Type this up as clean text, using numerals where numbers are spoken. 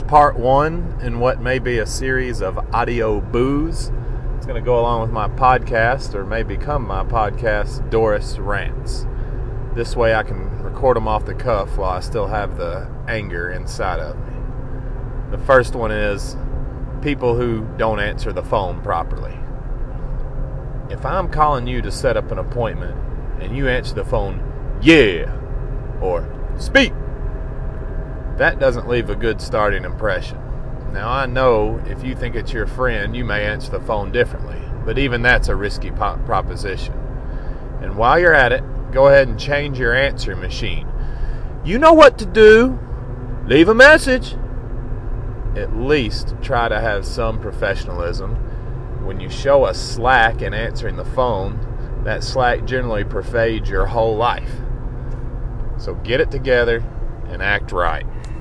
part one in what may be a series of audio boos. It's going to go along with my podcast, or may become my podcast, Doris Rants. This way I can record them off the cuff while I still have the anger inside of me. The first one is people who don't answer the phone properly. If I'm calling you to set up an appointment and you answer the phone, yeah, or speak, that doesn't leave a good starting impression. Now, I know if you think it's your friend, you may answer the phone differently, but even that's a risky proposition. And while you're at it, go ahead and change your answering machine. You know what to do. Leave a message. At least try to have some professionalism. When you show a slack in answering the phone, that slack generally pervades your whole life. So get it together and act right.